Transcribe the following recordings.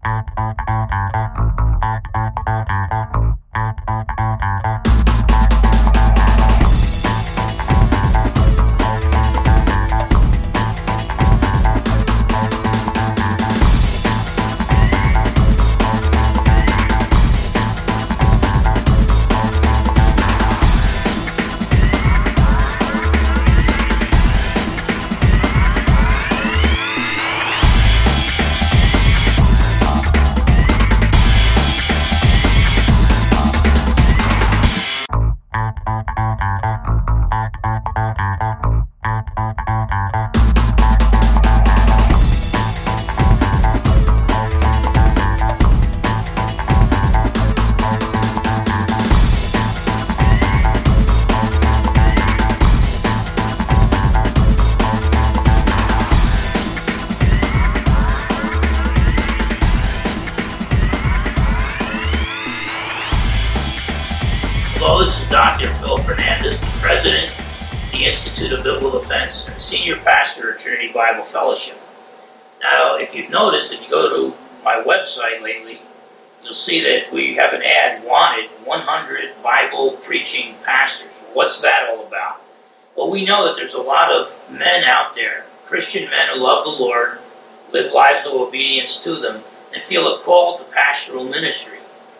Hello, this is Dr. Phil Fernandez, the President of the Institute of Biblical Defense and Senior Pastor at Trinity Bible Fellowship. Now, if you've noticed, if you go to my website lately, you'll see that we have an ad, wanted 100 Bible preaching pastors. What's that all about? Well, we know that there's a lot of men out there, Christian men who love the Lord, live lives of obedience to them, and feel a call to pastoral ministry.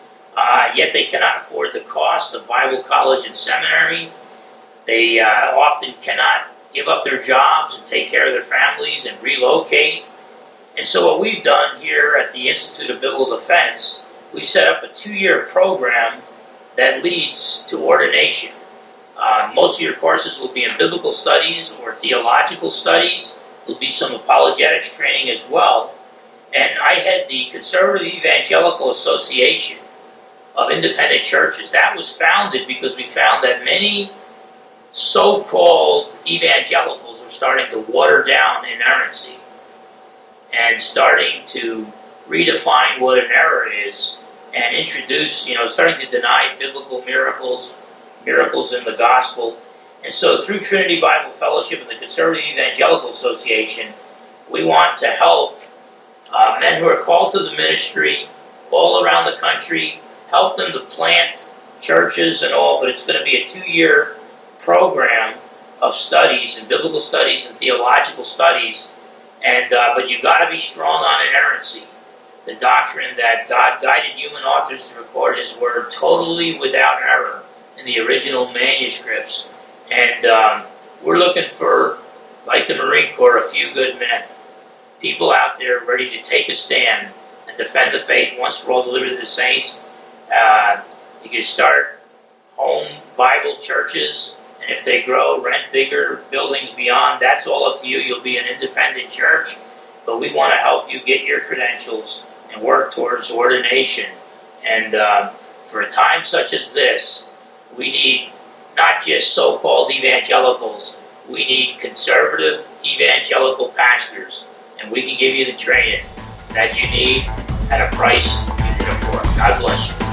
Yet they cannot afford the cost of Bible college and seminary. They often cannot give up their jobs and take care of their families and relocate. And so what we've done here at the Institute of Biblical Defense, we set up a 2-year program that leads to ordination. Most of your courses will be in biblical studies or theological studies. There'll be some apologetics training as well. And I head the Conservative Evangelical Association of Independent Churches. That was founded because we found that many so-called evangelicals were starting to water down inerrancy and starting to redefine what an error is and introduce, starting to deny biblical miracles in the gospel. And so through Trinity Bible Fellowship and the Conservative Evangelical Association, we want to help men who are called to the ministry all around the country, help them to plant churches and all, but it's going to be a 2-year program of studies and biblical studies and theological studies. And but you've got to be strong on inerrancy, the doctrine that God guided human authors to record His Word totally without error in the original manuscripts. And we're looking for, like the Marine Corps, a few good men, people out there ready to take a stand and defend the faith once for all, delivered to the saints. You can start home Bible churches, and if they grow, rent bigger buildings beyond. That's all up to you. You'll be an independent church, but we want to help you get your credentials and work towards ordination. And for a time such as this, we need not just so-called evangelicals. We need conservative evangelical pastors, and we can give you the training that you need at a price you can afford. God bless you.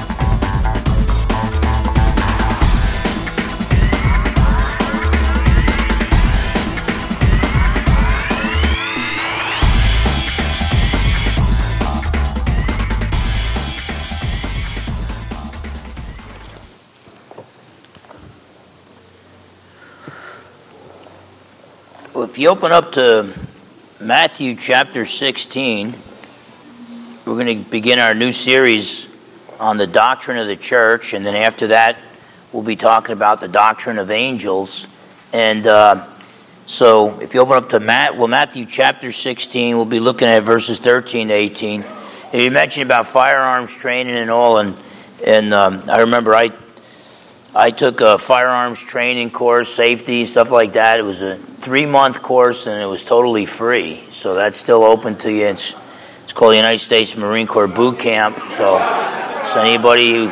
If you open up to Matthew chapter 16, we're going to begin our new series on the doctrine of the church, and then after that, we'll be talking about the doctrine of angels. And so if you open up to Matthew chapter 16, we'll be looking at verses 13 to 18. And you mentioned about firearms training and all, and I remember I took a firearms training course, safety, stuff like that. It was a 3-month course, and it was totally free. So that's still open to you. It's called the United States Marine Corps Boot Camp. So anybody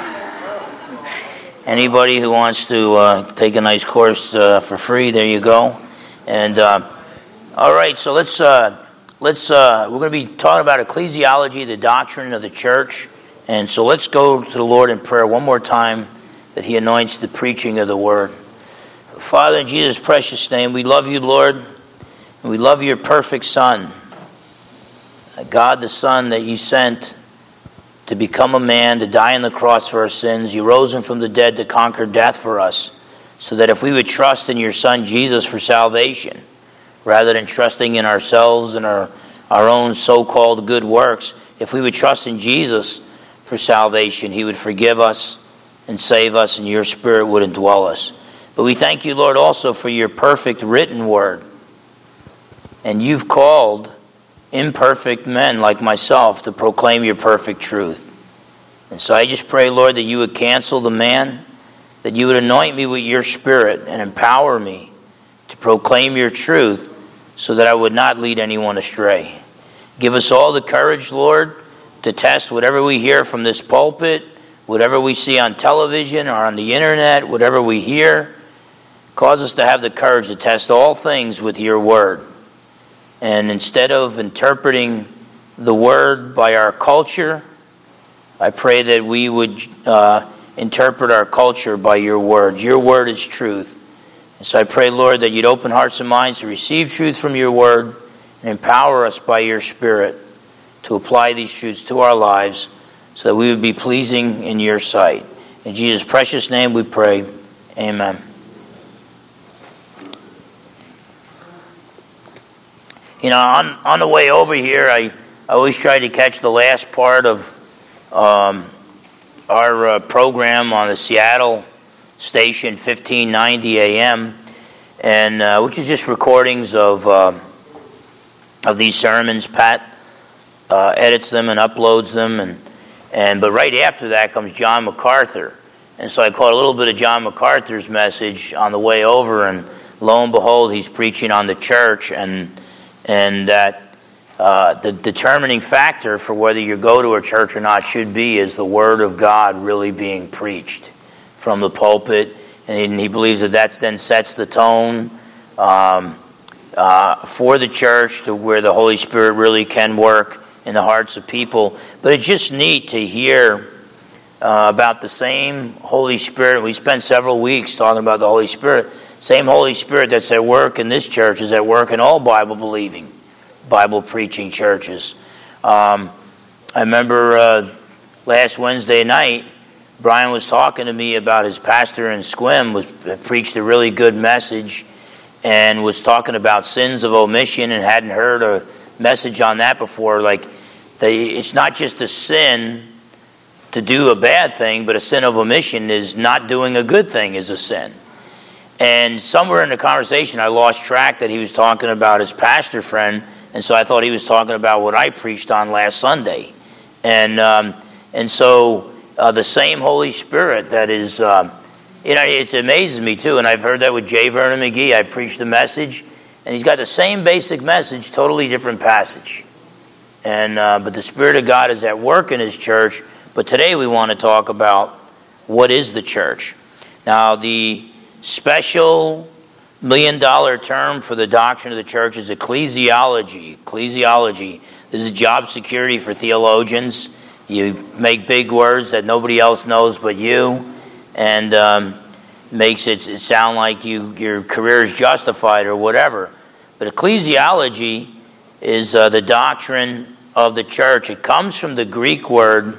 who wants to take a nice course for free, there you go. And all right, so let's we're going to be talking about ecclesiology, the doctrine of the church. And so let's go to the Lord in prayer one more time, that He anoints the preaching of the Word. Father, in Jesus' precious name, we love you, Lord, and we love your perfect Son, God the Son that you sent to become a man, to die on the cross for our sins. You rose him from the dead to conquer death for us, so that if we would trust in your Son Jesus for salvation, rather than trusting in ourselves and our own so-called good works, if we would trust in Jesus for salvation, he would forgive us and save us, and your Spirit would indwell us. But we thank you, Lord, also for your perfect written word. And you've called imperfect men like myself to proclaim your perfect truth. And so I just pray, Lord, that you would cancel the man, that you would anoint me with your Spirit and empower me to proclaim your truth so that I would not lead anyone astray. Give us all the courage, Lord, to test whatever we hear from this pulpit, whatever we see on television or on the internet, whatever we hear. Cause us to have the courage to test all things with your word. And instead of interpreting the word by our culture, I pray that we would interpret our culture by your word. Your word is truth. And so I pray, Lord, that you'd open hearts and minds to receive truth from your word and empower us by your Spirit to apply these truths to our lives so that we would be pleasing in your sight. In Jesus' precious name we pray. Amen. You know, on the way over here, I always try to catch the last part of our program on the Seattle station, 1590 AM, and which is just recordings of these sermons. Pat edits them and uploads them, but right after that comes John MacArthur, and so I caught a little bit of John MacArthur's message on the way over, and lo and behold, he's preaching on the church, and that the determining factor for whether you go to a church or not should be is the Word of God really being preached from the pulpit, and he believes that then sets the tone for the church to where the Holy Spirit really can work in the hearts of people. But it's just neat to hear about the same Holy Spirit. We spent several weeks talking about the Holy Spirit. Same Holy Spirit that's at work in this church is at work in all Bible-believing, Bible-preaching churches. I remember last Wednesday night, Brian was talking to me about his pastor in Sequim, preached a really good message and was talking about sins of omission and hadn't heard a message on that before. It's not just a sin to do a bad thing, but a sin of omission is not doing a good thing is a sin. And somewhere in the conversation, I lost track that he was talking about his pastor friend, and so I thought he was talking about what I preached on last Sunday. And so the same Holy Spirit that is, it amazes me too, and I've heard that with J. Vernon McGee. I preached a message, and he's got the same basic message, totally different passage. And but the Spirit of God is at work in his church. But today we want to talk about what is the church. Now, the special $1 million term for the doctrine of the church is ecclesiology. Ecclesiology. This is job security for theologians. You make big words that nobody else knows but you, and makes it sound like your career is justified or whatever. But ecclesiology is the doctrine of the church. It comes from the Greek word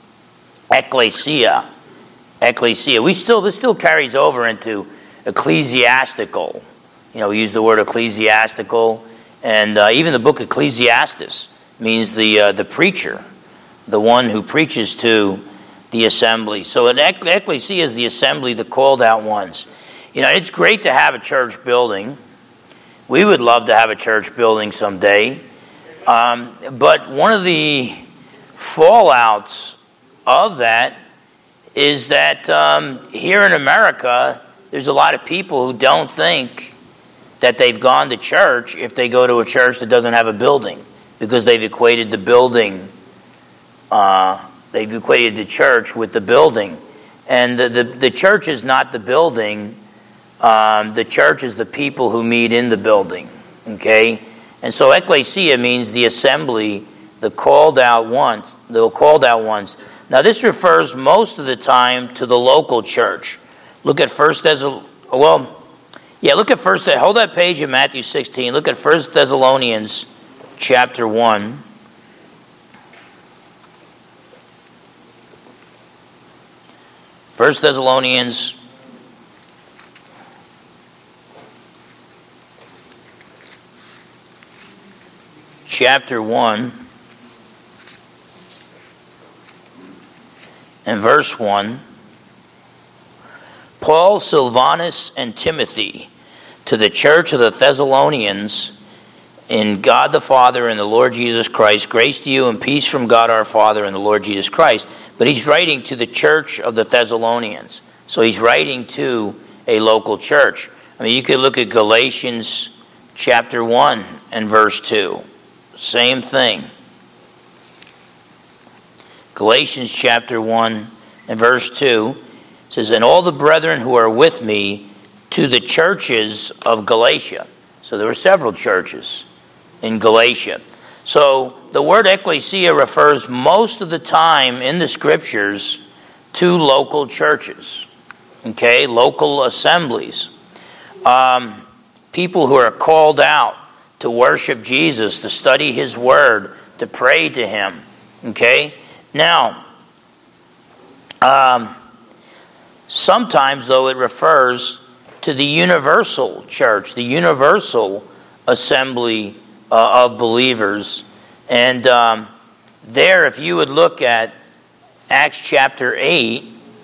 ecclesia. Ecclesia. This still carries over into ecclesiastical. We use the word ecclesiastical, and even the book Ecclesiastes means the preacher, the one who preaches to the assembly. So an ecclesia is the assembly, the called out ones. It's great to have a church building. We would love to have a church building someday. But one of the fallouts of that is that here in America, there's a lot of people who don't think that they've gone to church if they go to a church that doesn't have a building, because they've equated the building, they've equated the church with the building. And the church is not the building. The church is the people who meet in the building. Okay? And so ecclesia means the assembly, the called out ones. Now this refers most of the time to the local church. Look at hold that page in Matthew 16. Look at 1 Thessalonians chapter 1. 1 Thessalonians chapter 1 and verse 1. Paul, Silvanus, and Timothy, to the church of the Thessalonians, in God the Father and the Lord Jesus Christ, grace to you and peace from God our Father and the Lord Jesus Christ. But he's writing to the church of the Thessalonians. So he's writing to a local church. I mean, you could look at Galatians chapter 1 and verse 2. Same thing. Galatians chapter 1 and verse 2 says, and all the brethren who are with me to the churches of Galatia. So there were several churches in Galatia. So the word ecclesia refers most of the time in the scriptures to local churches. Okay, local assemblies. People who are called out to worship Jesus, to study his word, to pray to him. Okay? Now, sometimes, though, it refers to the universal church, the universal assembly of believers. And there, if you would look at Acts chapter 8,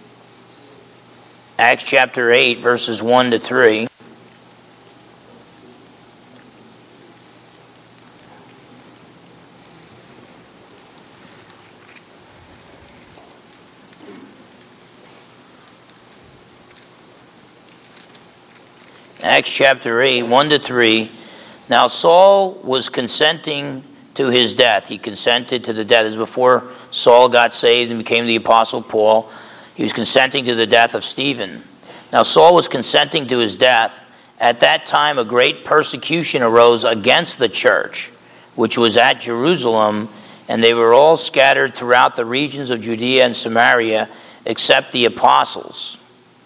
verses 1 to 3. Acts chapter 8, 1 to 3. Now Saul was consenting to his death. He consented to the death. As before Saul got saved and became the Apostle Paul, he was consenting to the death of Stephen. Now Saul was consenting to his death. At that time a great persecution arose against the church, which was at Jerusalem, and they were all scattered throughout the regions of Judea and Samaria, except the apostles.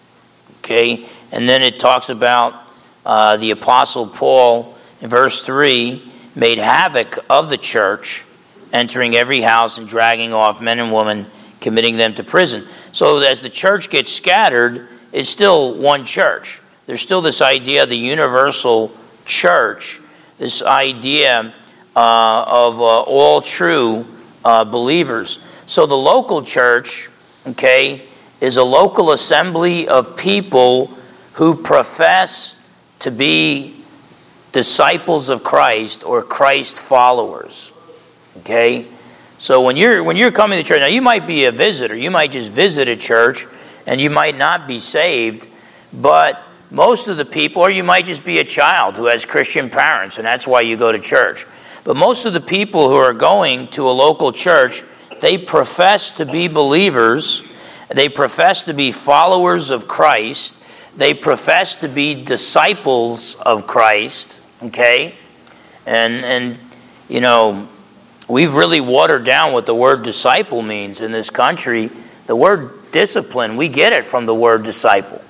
Okay, and then it talks about the Apostle Paul, in verse 3, made havoc of the church, entering every house and dragging off men and women, committing them to prison. So as the church gets scattered, it's still one church. There's still this idea of the universal church, this idea of all true believers. So the local church, okay, is a local assembly of people who profess to be disciples of Christ or Christ followers. Okay? So when you're coming to church, now you might be a visitor, you might just visit a church and you might not be saved, but most of the people, or you might just be a child who has Christian parents and that's why you go to church. But most of the people who are going to a local church, they profess to be believers, they profess to be followers of Christ, they profess to be disciples of Christ, okay? And you know, we've really watered down what the word disciple means in this country. The word discipline, we get it from the word disciple.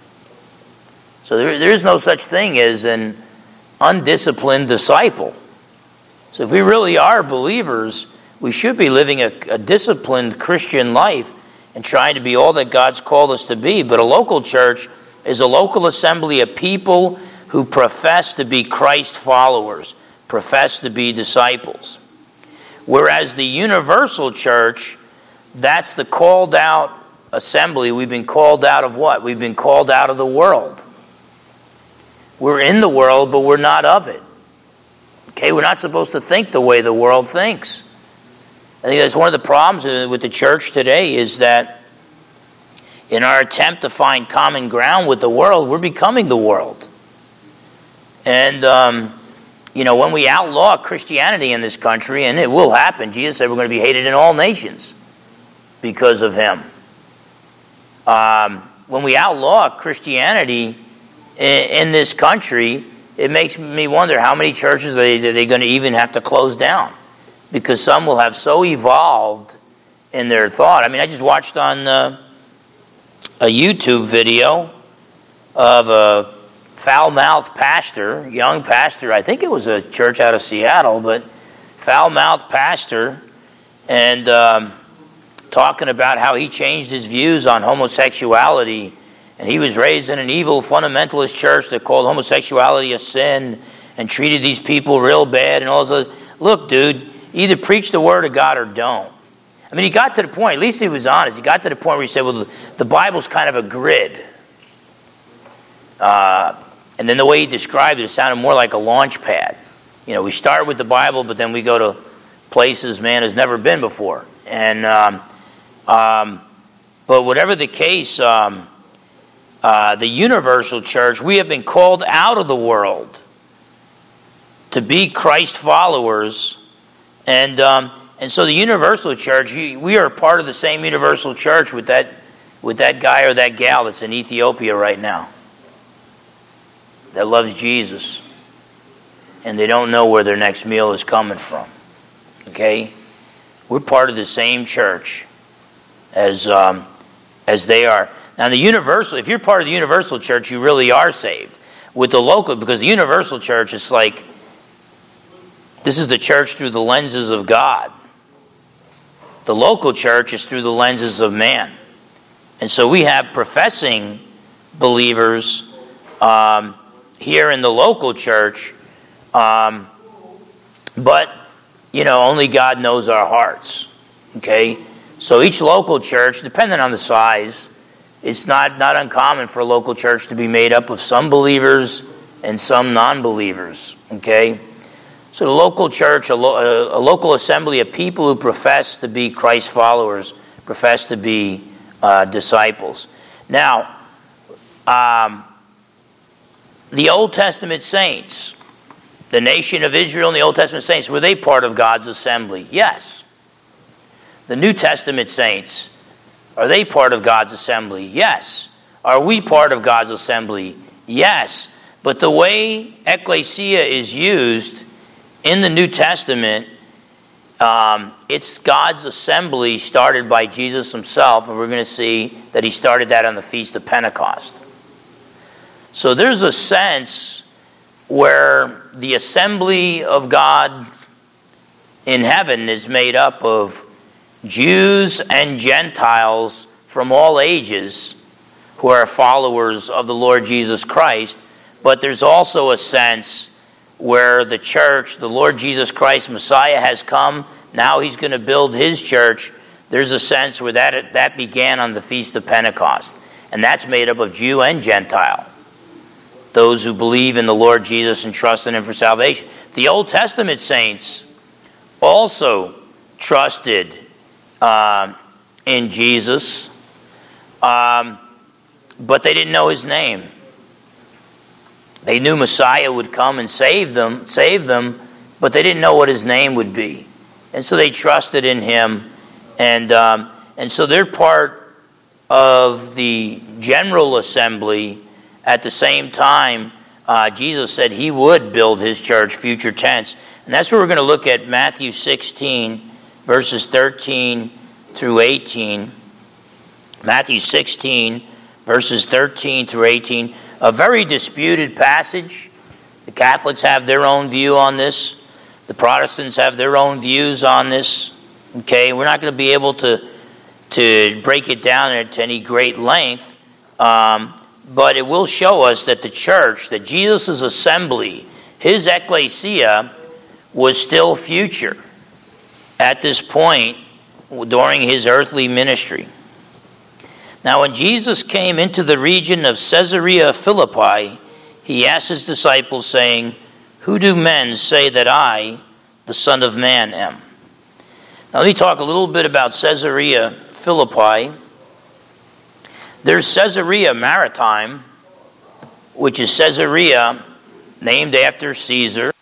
So there is no such thing as an undisciplined disciple. So if we really are believers, we should be living a disciplined Christian life and trying to be all that God's called us to be. But a local church is a local assembly of people who profess to be Christ followers, profess to be disciples. Whereas the universal church, that's the called out assembly. We've been called out of what? We've been called out of the world. We're in the world, but we're not of it. Okay, we're not supposed to think the way the world thinks. I think that's one of the problems with the church today is that in our attempt to find common ground with the world, we're becoming the world. And, you know, when we outlaw Christianity in this country, and it will happen, Jesus said we're going to be hated in all nations because of him. When we outlaw Christianity in this country, it makes me wonder how many churches are they going to even have to close down, because some will have so evolved in their thought. I mean, I just watched on a YouTube video of a foul-mouthed pastor, young pastor. I think it was a church out of Seattle, but foul-mouthed pastor, and talking about how he changed his views on homosexuality, and he was raised in an evil fundamentalist church that called homosexuality a sin and treated these people real bad and all this. Look, dude, either preach the word of God or don't. I mean, he got to the point, at least he was honest, he got to the point where he said, well, the Bible's kind of a grid. And then the way he described it, it sounded more like a launch pad. You know, we start with the Bible, but then we go to places man has never been before. And but whatever the case, the universal church, we have been called out of the world to be Christ followers, and so the universal church, we are part of the same universal church with that guy or that gal that's in Ethiopia right now, that loves Jesus, and they don't know where their next meal is coming from. Okay, we're part of the same church as they are. Now, the universal, if you're part of the universal church, you really are saved. With the local, because the universal church is like, this is the church through the lenses of God. The local church is through the lenses of man. And so we have professing believers here in the local church, but, you know, only God knows our hearts. Okay? So each local church, depending on the size, it's not uncommon for a local church to be made up of some believers and some non-believers. Okay? So the local church, a local assembly of people who profess to be Christ followers, profess to be disciples. Now, the Old Testament saints, the nation of Israel and the Old Testament saints, were they part of God's assembly? Yes. The New Testament saints, are they part of God's assembly? Yes. Are we part of God's assembly? Yes. But the way ecclesia is used in the New Testament, it's God's assembly started by Jesus himself, and we're going to see that he started that on the Feast of Pentecost. So there's a sense where the assembly of God in heaven is made up of Jews and Gentiles from all ages who are followers of the Lord Jesus Christ, but there's also a sense where the church, the Lord Jesus Christ, Messiah, has come. Now he's going to build his church. There's a sense where that began on the Feast of Pentecost. And that's made up of Jew and Gentile, those who believe in the Lord Jesus and trust in him for salvation. The Old Testament saints also trusted in Jesus, but they didn't know his name. They knew Messiah would come and save them, but they didn't know what his name would be. And so they trusted in him. And so they're part of the general assembly. At the same time, Jesus said he would build his church, future tense. And that's where we're going to look at Matthew 16, verses 13 through 18. Matthew 16, verses 13 through 18. A very disputed passage. The Catholics have their own view on this. The Protestants have their own views on this. Okay, we're not going to be able to break it down at any great length, but it will show us that the church, that Jesus' assembly, his ecclesia, was still future at this point during his earthly ministry. Now, when Jesus came into the region of Caesarea Philippi, he asked his disciples, saying, "Who do men say that I, the Son of Man, am?" Now, let me talk a little bit about Caesarea Philippi. There's Caesarea Maritime, which is Caesarea, named after Caesar.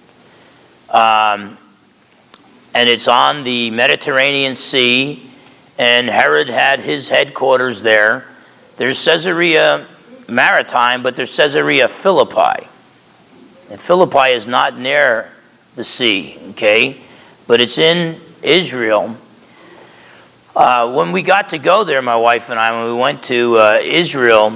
And it's on the Mediterranean Sea. And Herod had his headquarters there. There's Caesarea Maritime, but there's Caesarea Philippi. And Philippi is not near the sea, okay? But it's in Israel. When we got to go there, my wife and I, when we went to Israel,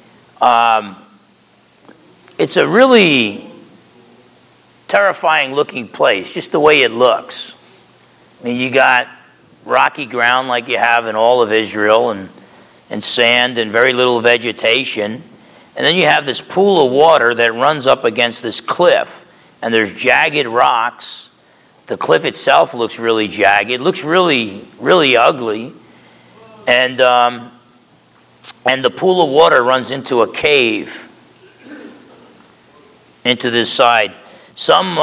it's a really terrifying looking place, just the way it looks. I mean, you got rocky ground like you have in all of Israel, and sand and very little vegetation. And then you have this pool of water that runs up against this cliff, and there's jagged rocks. The cliff itself looks really jagged. It looks really, really ugly. And the pool of water runs into a cave, into this side. Some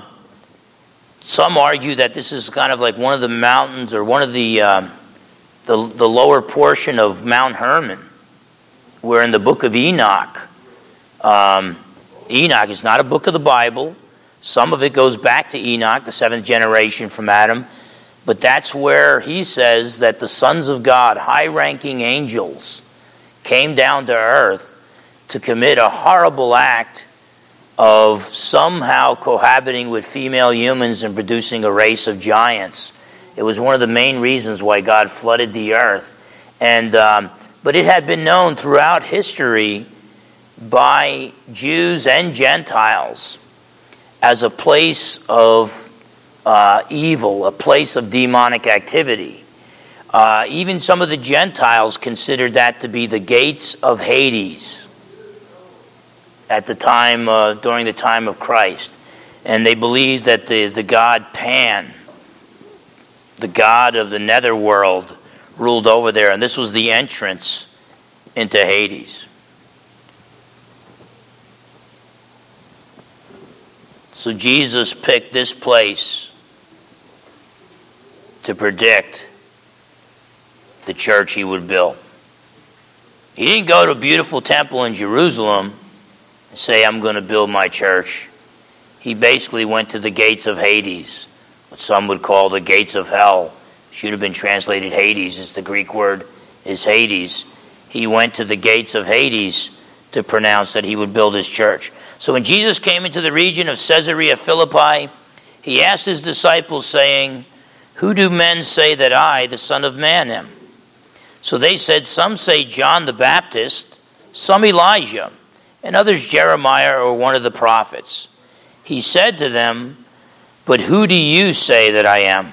argue that this is kind of like one of the mountains, or one of the lower portion of Mount Hermon, where in the book of Enoch, Enoch is not a book of the Bible. Some of it goes back to Enoch, the seventh generation from Adam. But that's where he says that the sons of God, high-ranking angels, came down to earth to commit a horrible act of somehow cohabiting with female humans and producing a race of giants. It was one of the main reasons why God flooded the earth. But it had been known throughout history by Jews and Gentiles as a place of evil, a place of demonic activity. Even some of the Gentiles considered that to be the gates of Hades at the time, during the time of Christ. And they believed that the god Pan, the god of the netherworld, ruled over there, and this was the entrance into Hades. So Jesus picked this place to predict the church he would build. He didn't go to a beautiful temple in Jerusalem and say, I'm going to build my church. He basically went to the gates of Hades, what some would call the gates of hell. Should have been translated Hades, as the Greek word is Hades. He went to the gates of Hades to pronounce that he would build his church. So when Jesus came into the region of Caesarea Philippi, he asked his disciples, saying, Who do men say that I, the Son of Man, am? So they said, Some say John the Baptist, some Elijah, and others Jeremiah or one of the prophets. He said to them, But who do you say that I am?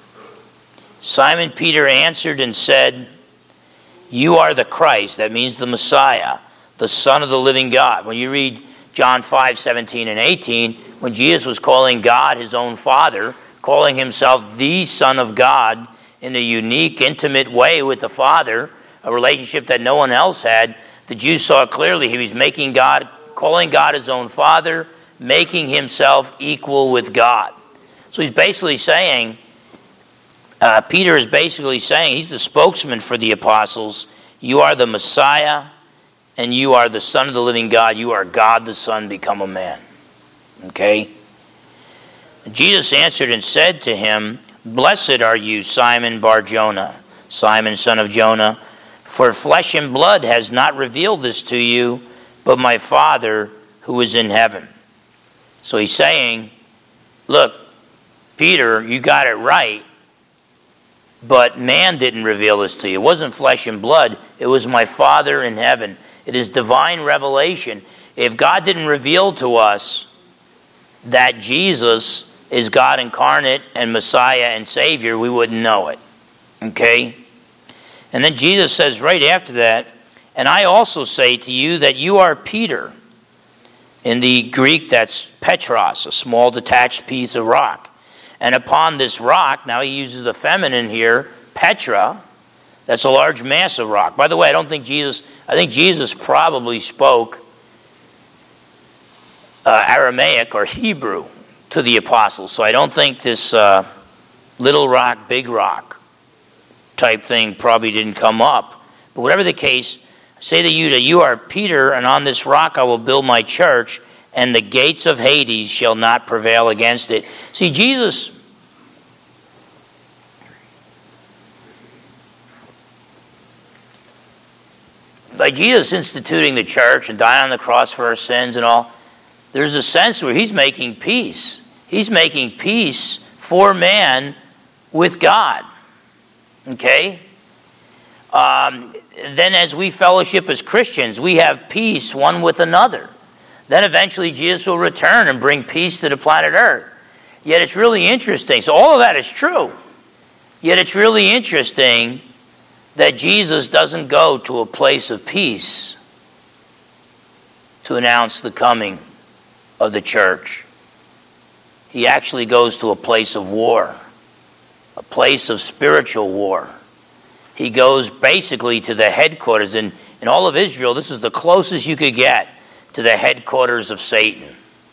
Simon Peter answered and said, You are the Christ, that means the Messiah, the Son of the living God. When you read John 5:17 and 18, when Jesus was calling God his own Father, calling himself the Son of God in a unique, intimate way with the Father, a relationship that no one else had, the Jews saw clearly he was making God, calling God his own Father, making himself equal with God. So he's basically saying, Peter is basically saying, he's the spokesman for the apostles, you are the Messiah, and you are the Son of the living God. You are God the Son become a man. Okay? Jesus answered and said to him, Blessed are you, Simon Bar-Jonah, Simon son of Jonah, for flesh and blood has not revealed this to you, but my Father who is in heaven. So he's saying, look, Peter, you got it right, but man didn't reveal this to you. It wasn't flesh and blood. It was my Father in heaven. It is divine revelation. If God didn't reveal to us that Jesus is God incarnate and Messiah and Savior, we wouldn't know it. Okay? And then Jesus says right after that, And I also say to you that you are Peter. In the Greek, that's Petros, a small detached piece of rock. And upon this rock, now he uses the feminine here, Petra, that's a large mass of rock. By the way, I think Jesus probably spoke Aramaic or Hebrew to the apostles. So I don't think this little rock, big rock type thing probably didn't come up. But whatever the case, I say to you that you are Peter, and on this rock I will build my church, and the gates of Hades shall not prevail against it. See, by Jesus instituting the church and dying on the cross for our sins and all, there's a sense where he's making peace. He's making peace for man with God. Okay? Then as we fellowship as Christians, we have peace one with another. Then eventually Jesus will return and bring peace to the planet Earth. Yet it's really interesting. So all of that is true. Yet it's really interesting that Jesus doesn't go to a place of peace to announce the coming of the church. He actually goes to a place of war, a place of spiritual war. He goes basically to the headquarters. In all of Israel, this is the closest you could get to the headquarters of Satan.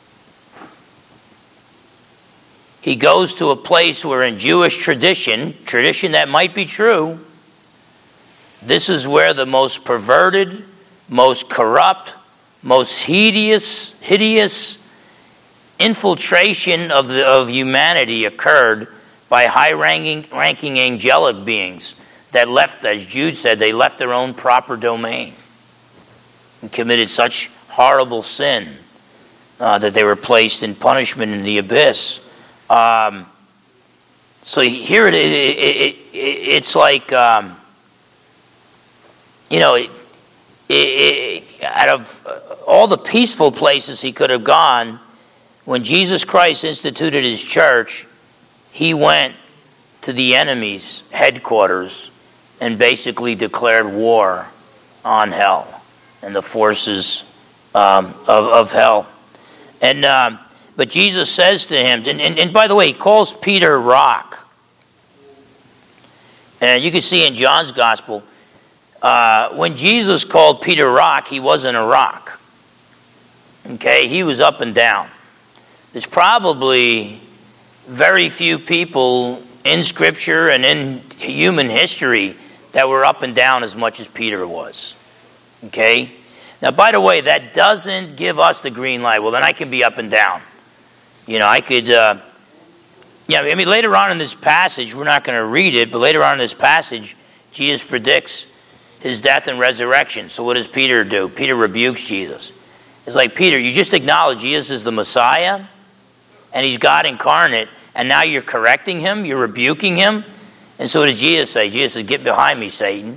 He goes to a place where in Jewish tradition that might be true, this is where the most perverted, most corrupt, most hideous infiltration of humanity occurred by high-ranking angelic beings that left, as Jude said, they left their own proper domain and committed such horrible sin that they were placed in punishment in the abyss. So here it's like, out of all the peaceful places he could have gone, when Jesus Christ instituted his church, he went to the enemy's headquarters and basically declared war on hell and the forces of hell. But Jesus says to him, and by the way, he calls Peter rock. And you can see in John's gospel, when Jesus called Peter rock, he wasn't a rock. Okay, he was up and down. There's probably very few people in Scripture and in human history that were up and down as much as Peter was. Okay? Now, by the way, that doesn't give us the green light. Well, then I can be up and down. I could... later on in this passage, we're not going to read it, but later on in this passage, Jesus predicts his death and resurrection. So what does Peter do? Peter rebukes Jesus. It's like, Peter, you just acknowledge Jesus is the Messiah, and he's God incarnate, and now you're correcting him, you're rebuking him. And so what did Jesus say? Jesus said, get behind me, Satan.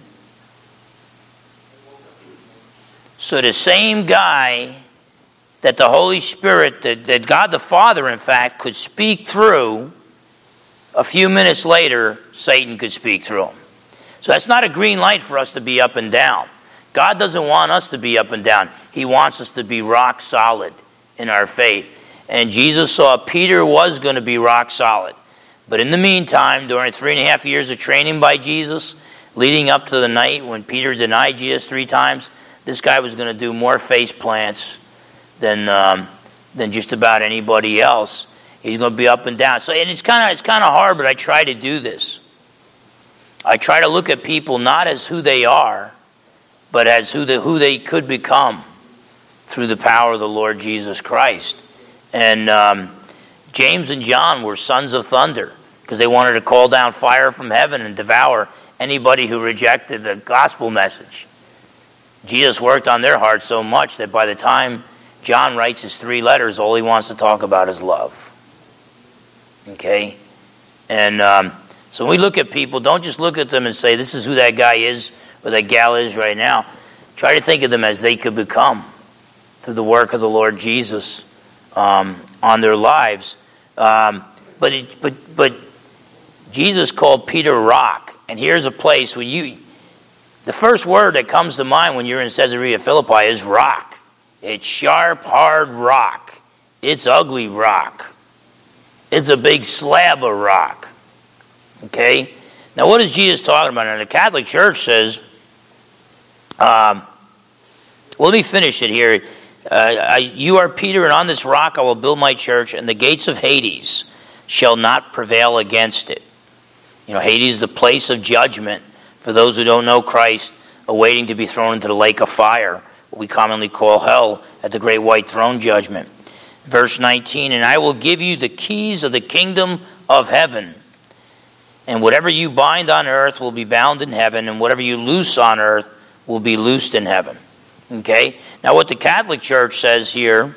So the same guy that the Holy Spirit, that God the Father, in fact, could speak through, a few minutes later, Satan could speak through him. So that's not a green light for us to be up and down. God doesn't want us to be up and down. He wants us to be rock solid in our faith. And Jesus saw Peter was going to be rock solid. But in the meantime, during 3.5 years of training by Jesus, leading up to the night when Peter denied Jesus 3 times, this guy was going to do more face plants than just about anybody else. He's going to be up and down. So, and it's kind of hard, but I try to do this. I try to look at people not as who they are, but as who they could become through the power of the Lord Jesus Christ. And James and John were sons of thunder because they wanted to call down fire from heaven and devour anybody who rejected the gospel message. Jesus worked on their hearts so much that by the time John writes his 3 letters, all he wants to talk about is love. Okay? And so when we look at people, don't just look at them and say, this is who that guy is or that gal is right now. Try to think of them as they could become through the work of the Lord Jesus on their lives. But Jesus called Peter rock. And here's a place where the first word that comes to mind when you're in Caesarea Philippi is rock. It's sharp, hard rock. It's ugly rock. It's a big slab of rock. Okay? Now what is Jesus talking about? And the Catholic Church says, let me finish it here. You are Peter, and on this rock I will build my church, and the gates of Hades shall not prevail against it. Hades is the place of judgment for those who don't know Christ, awaiting to be thrown into the lake of fire, what we commonly call hell, at the great white throne judgment. Verse 19, and I will give you the keys of the kingdom of heaven. And whatever you bind on earth will be bound in heaven, and whatever you loose on earth will be loosed in heaven. Okay? Now what the Catholic Church says here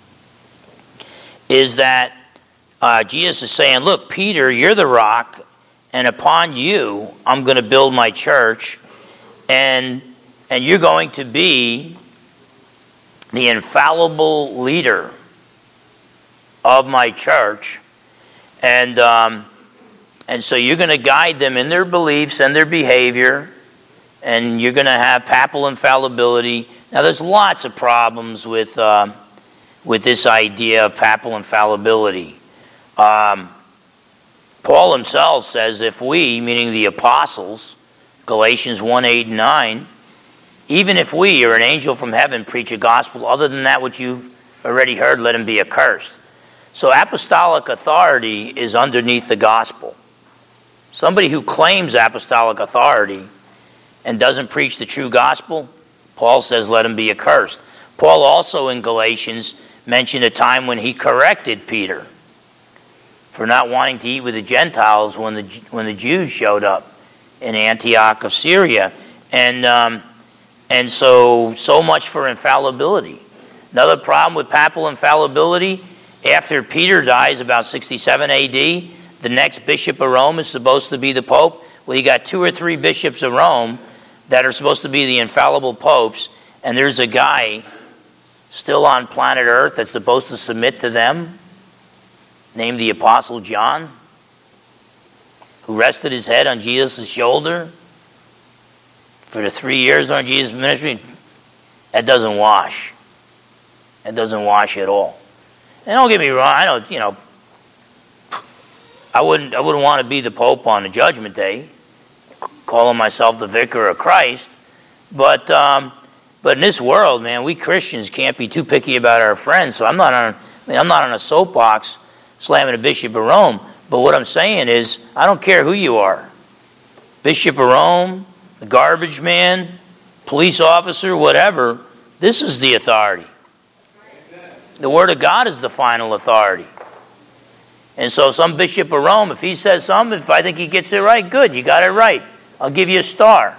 is that Jesus is saying, look, Peter, you're the rock, and upon you I'm going to build my church, and you're going to be the infallible leader of my church. And And so you're going to guide them in their beliefs and their behavior, and you're going to have papal infallibility. Now, there's lots of problems with this idea of papal infallibility. Paul himself says, if we, meaning the apostles, Galatians 1, 8, and 9, even if we or an angel from heaven preach a gospel other than that which you've already heard, let him be accursed. So apostolic authority is underneath the gospel. Somebody who claims apostolic authority and doesn't preach the true gospel, Paul says, let him be accursed. Paul also in Galatians mentioned a time when he corrected Peter for not wanting to eat with the Gentiles when the Jews showed up in Antioch of Syria. And so much for infallibility. Another problem with papal infallibility, after Peter dies about 67 AD, the next bishop of Rome is supposed to be the Pope. Well, you got 2 or 3 bishops of Rome that are supposed to be the infallible popes, and there's a guy still on planet Earth that's supposed to submit to them, named the Apostle John, who rested his head on Jesus' shoulder for the 3 years on Jesus' ministry. That doesn't wash. That doesn't wash at all. And don't get me wrong, I don't, I wouldn't want to be the Pope on the Judgment Day, calling myself the Vicar of Christ. But in this world, man, we Christians can't be too picky about our friends. So I'm not on a soapbox slamming a Bishop of Rome. But what I'm saying is, I don't care who you are, Bishop of Rome, the garbage man, police officer, whatever. This is the authority. The Word of God is the final authority. And so some Bishop of Rome, if he says something, if I think he gets it right, good, you got it right. I'll give you a star.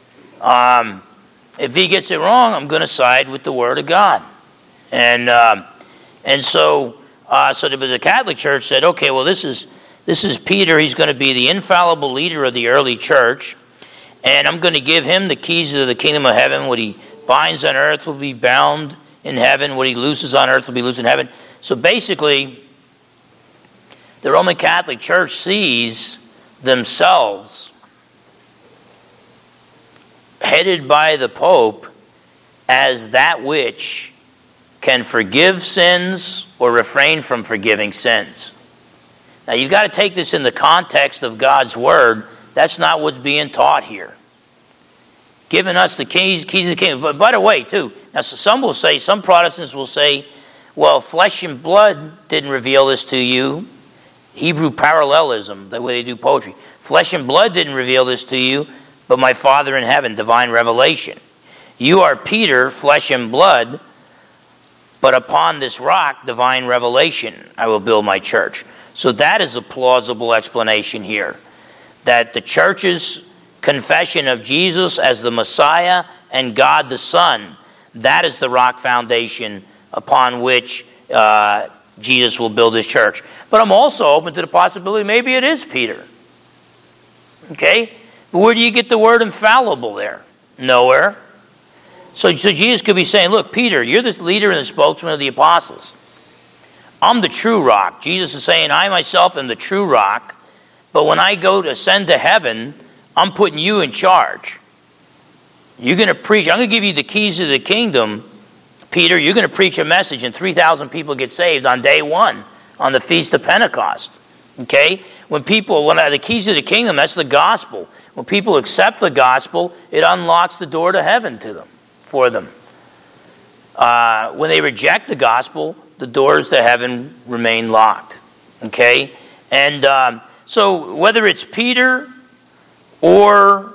If he gets it wrong, I'm going to side with the Word of God. And so the Catholic Church said, okay, well, this is Peter. He's going to be the infallible leader of the early church. And I'm going to give him the keys to the kingdom of heaven. What he binds on earth will be bound in heaven. What he looses on earth will be loosed in heaven. So basically, the Roman Catholic Church sees themselves headed by the Pope as that which can forgive sins or refrain from forgiving sins. Now, you've got to take this in the context of God's Word. That's not what's being taught here. Giving us the keys of the kingdom. But by the way, too, now some Protestants will say, well, flesh and blood didn't reveal this to you. Hebrew parallelism, the way they do poetry. Flesh and blood didn't reveal this to you, but my Father in heaven, divine revelation. You are Peter, flesh and blood, but upon this rock, divine revelation, I will build my church. So that is a plausible explanation here. That the church's confession of Jesus as the Messiah and God the Son, that is the rock foundation upon which Jesus will build his church. But I'm also open to the possibility maybe it is Peter. Okay? But where do you get the word infallible there? Nowhere. So Jesus could be saying, look, Peter, you're the leader and the spokesman of the apostles. I'm the true rock. Jesus is saying, I myself am the true rock. But when I go to ascend to heaven, I'm putting you in charge. You're going to preach. I'm going to give you the keys of the kingdom. Peter, you're going to preach a message and 3,000 people get saved on day 1 on the Feast of Pentecost. Okay? When the keys of the kingdom, that's the gospel. When people accept the gospel, it unlocks the door to heaven for them. When they reject the gospel, the doors to heaven remain locked. Okay? And so whether it's Peter or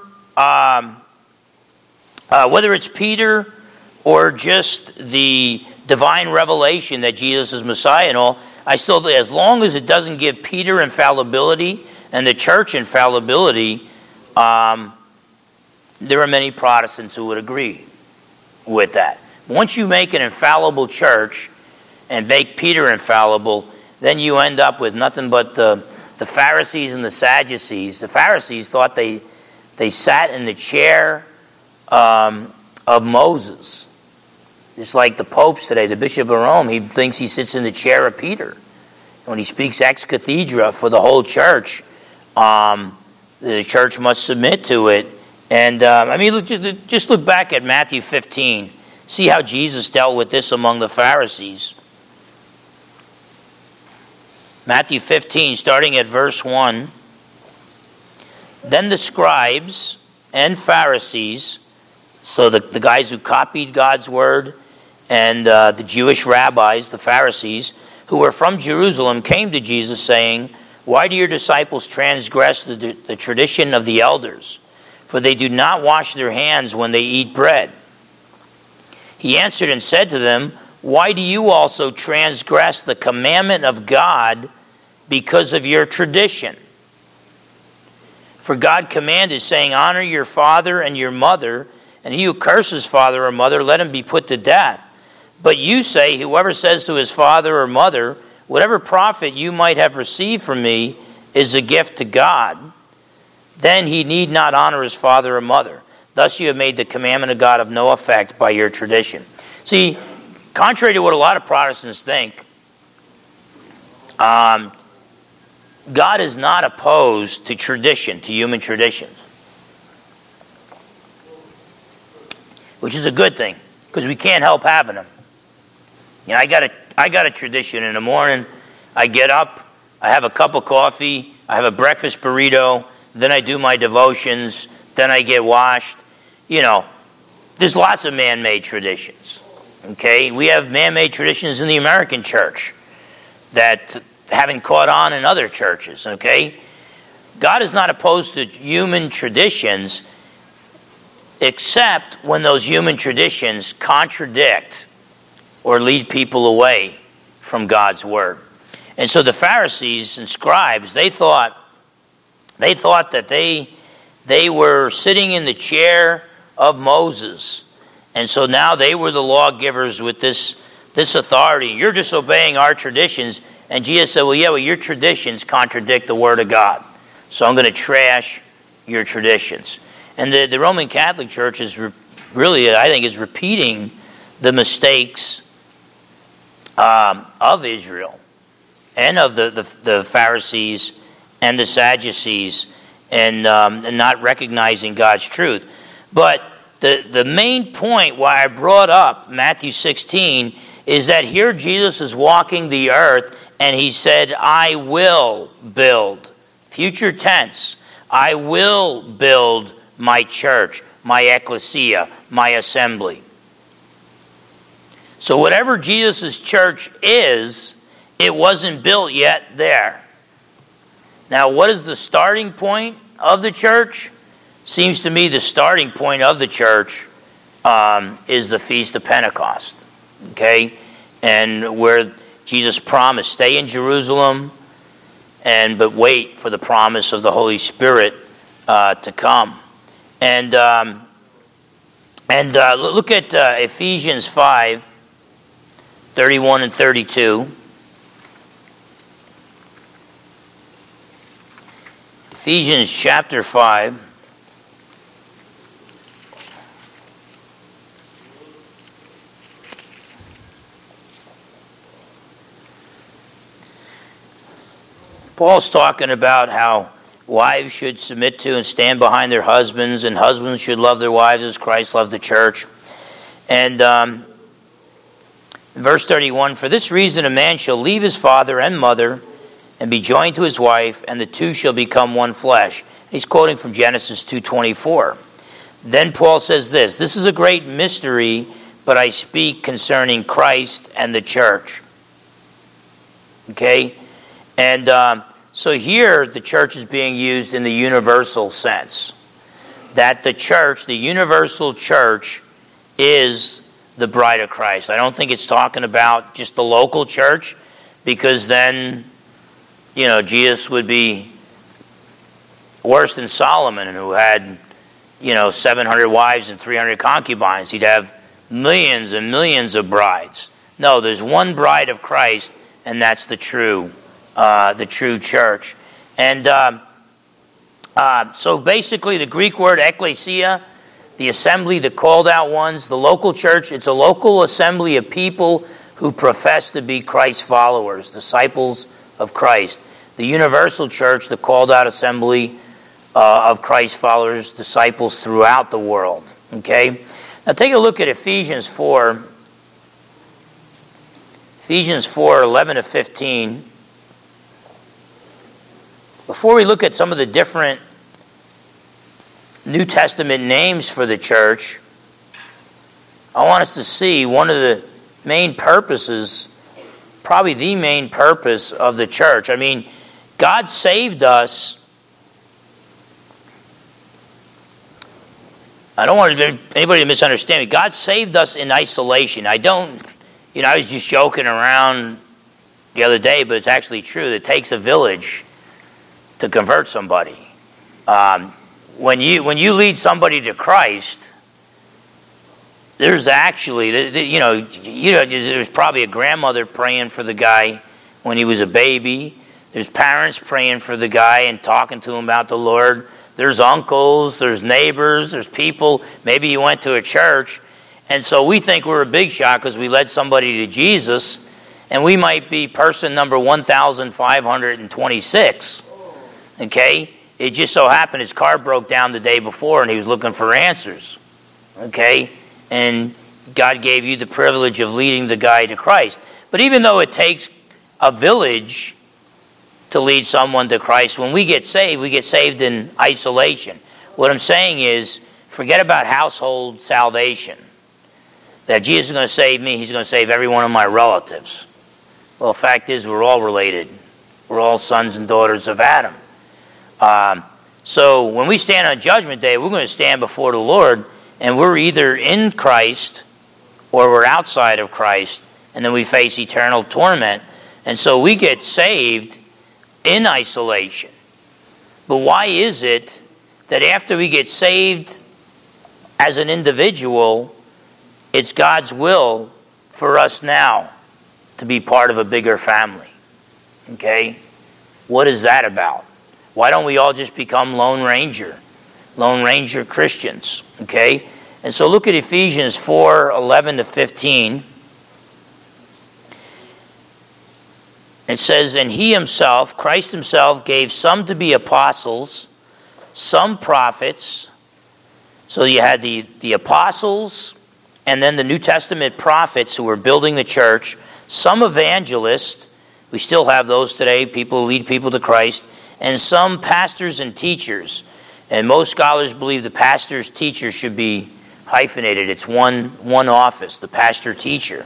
just the divine revelation that Jesus is Messiah and all, I still, as long as it doesn't give Peter infallibility and the church infallibility, there are many Protestants who would agree with that. Once you make an infallible church and make Peter infallible, then you end up with nothing but the Pharisees and the Sadducees. The Pharisees thought they sat in the chair of Moses. Just like the popes today, the Bishop of Rome, he thinks he sits in the chair of Peter. When he speaks ex cathedra for the whole church, The church must submit to it. And just look back at Matthew 15. See how Jesus dealt with this among the Pharisees. Matthew 15, starting at verse 1. Then the scribes and Pharisees, so the guys who copied God's word, and the Jewish rabbis, the Pharisees, who were from Jerusalem, came to Jesus saying, "Why do your disciples transgress the tradition of the elders? For they do not wash their hands when they eat bread." He answered and said to them, "Why do you also transgress the commandment of God because of your tradition? For God commanded, saying, 'Honor your father and your mother, and he who curses father or mother, let him be put to death.' But you say, 'Whoever says to his father or mother, whatever profit you might have received from me is a gift to God, then he need not honor his father or mother. Thus you have made the commandment of God of no effect by your tradition.'" See, contrary to what a lot of Protestants think, God is not opposed to tradition, to human traditions. Which is a good thing, because we can't help having them. You know, I got a tradition in the morning. I get up, I have a cup of coffee, I have a breakfast burrito, then I do my devotions, then I get washed. You know, there's lots of man-made traditions. Okay? We have man-made traditions in the American church that haven't caught on in other churches. Okay? God is not opposed to human traditions, except when those human traditions contradict or lead people away from God's word. And so the Pharisees and scribes, they thought that they were sitting in the chair of Moses. And so now they were the lawgivers with this authority. You're disobeying our traditions. And Jesus said, well, your traditions contradict the word of God. So I'm going to trash your traditions. And the Roman Catholic Church is really, I think, is repeating the mistakes of Israel and of the Pharisees and the Sadducees and not recognizing God's truth. But the main point why I brought up Matthew 16 is that here Jesus is walking the earth and he said, "I will build," future tense, "I will build my church, my ecclesia, my assembly." So whatever Jesus' church is, it wasn't built yet there. Now, what is the starting point of the church? Seems to me the starting point of the church is the Feast of Pentecost. Okay? And where Jesus promised, stay in Jerusalem, but wait for the promise of the Holy Spirit to come. And look at Ephesians 5, 31 and 32. Ephesians chapter 5. Paul's talking about how wives should submit to and stand behind their husbands, and husbands should love their wives as Christ loved the church. And in verse 31, "For this reason a man shall leave his father and mother and be joined to his wife, and the two shall become one flesh." He's quoting from Genesis 2:24. Then Paul says this, "This is a great mystery, but I speak concerning Christ and the church." Okay? And so here the church is being used in the universal sense. That the church, the universal church, is the bride of Christ. I don't think it's talking about just the local church, because then, Jesus would be worse than Solomon, who had, 700 wives and 300 concubines. He'd have millions and millions of brides. No, there's one bride of Christ, and that's the true church. And so basically the Greek word ekklesia, the assembly, the called out ones, the local church, it's a local assembly of people who profess to be Christ's followers, disciples of Christ. the universal church, the called out assembly of Christ followers, disciples throughout the world. Okay? Now take a look at Ephesians 4. Ephesians 4, 11 to 15. Before we look at some of the different New Testament names for the church, I want us to see one of the main purposes, probably the main purpose of the church. I mean, God saved us. I don't want anybody to misunderstand me. God saved us in isolation. I was just joking around the other day, but it's actually true. It takes a village to convert somebody. When you lead somebody to Christ, there's actually, there's probably a grandmother praying for the guy when he was a baby. There's parents praying for the guy and talking to him about the Lord. There's uncles, there's neighbors, there's people. Maybe you went to a church, and so we think we're a big shot because we led somebody to Jesus, and we might be person number 1,526. Okay? It just so happened his car broke down the day before, and he was looking for answers. Okay? And God gave you the privilege of leading the guy to Christ. But even though it takes a village to lead someone to Christ, when we get saved in isolation. What I'm saying is, forget about household salvation. That Jesus is going to save me, he's going to save every one of my relatives. Well, the fact is, we're all related. We're all sons and daughters of Adam. So when we stand on Judgment Day, we're going to stand before the Lord, and we're either in Christ or we're outside of Christ, and then we face eternal torment. And so we get saved in isolation. But why is it that after we get saved as an individual, it's God's will for us now to be part of a bigger family? Okay? What is that about? Why don't we all just become Lone Ranger Christians? Okay? And so look at Ephesians 4, 11 to 15. It says, and he himself, Christ himself, gave some to be apostles, some prophets. So you had the apostles, and then the New Testament prophets who were building the church, some evangelists, we still have those today, people who lead people to Christ, and some pastors and teachers. And most scholars believe the pastor's teacher should be hyphenated. It's one office, the pastor-teacher.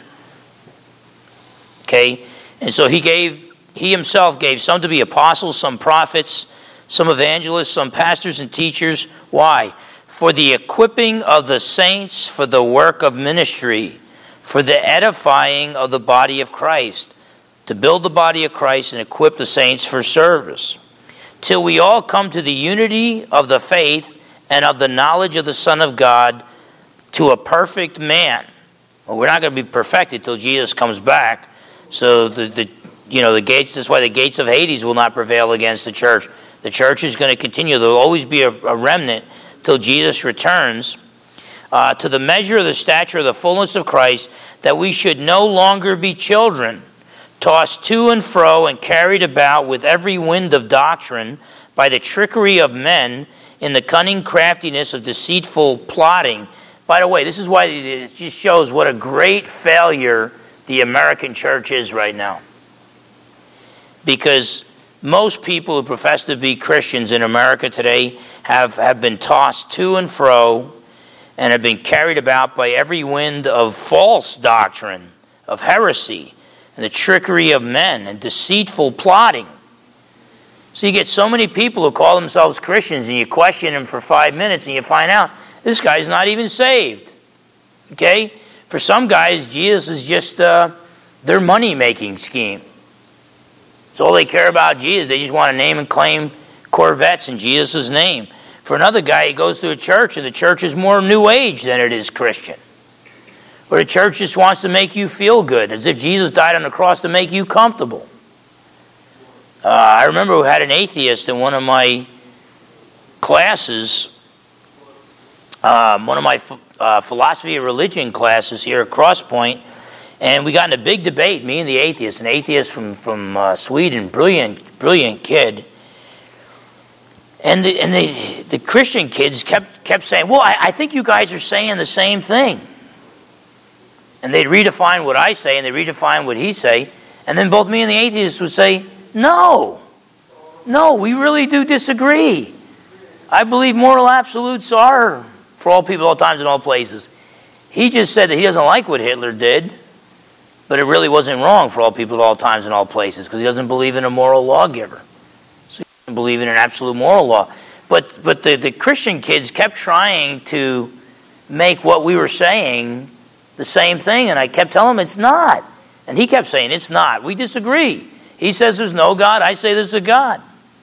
Okay? And so he himself gave some to be apostles, some prophets, some evangelists, some pastors and teachers. Why? For the equipping of the saints for the work of ministry, for the edifying of the body of Christ, to build the body of Christ and equip the saints for service, till we all come to the unity of the faith and of the knowledge of the Son of God, to a perfect man. Well, we're not going to be perfected till Jesus comes back. So the gates. That's why the gates of Hades will not prevail against the church. The church is going to continue. There will always be a remnant till Jesus returns. To the measure of the stature of the fullness of Christ, that we should no longer be children, tossed to and fro and carried about with every wind of doctrine by the trickery of men in the cunning craftiness of deceitful plotting. By the way, this is why it just shows what a great failure the American church is right now. Because most people who profess to be Christians in America today have been tossed to and fro and have been carried about by every wind of false doctrine, of heresy, and the trickery of men and deceitful plotting. So you get so many people who call themselves Christians, and you question them for 5 minutes and you find out this guy's not even saved. Okay? For some guys, Jesus is just their money-making scheme. It's all they care about Jesus. They just want to name and claim Corvettes in Jesus' name. For another guy, he goes to a church, and the church is more New Age than it is Christian. Or the church just wants to make you feel good, as if Jesus died on the cross to make you comfortable. I remember we had an atheist in one of my classes, one of my philosophy of religion classes here at Cross Point, And we got in a big debate, me and the atheist, an atheist from Sweden, brilliant kid. And the Christian kids kept saying, well, I think you guys are saying the same thing. And they'd redefine what I say, and they'd redefine what he say. And then both me and the atheist would say, no, we really do disagree. I believe moral absolutes are for all people, all times, and all places. He just said that he doesn't like what Hitler did, but it really wasn't wrong for all people, at all times, and all places, because he doesn't believe in a moral lawgiver. So he doesn't believe in an absolute moral law. But the Christian kids kept trying to make what we were saying the same thing, and I kept telling him it's not. And he kept saying it's not. We disagree. He says there's no God. I say there's a God.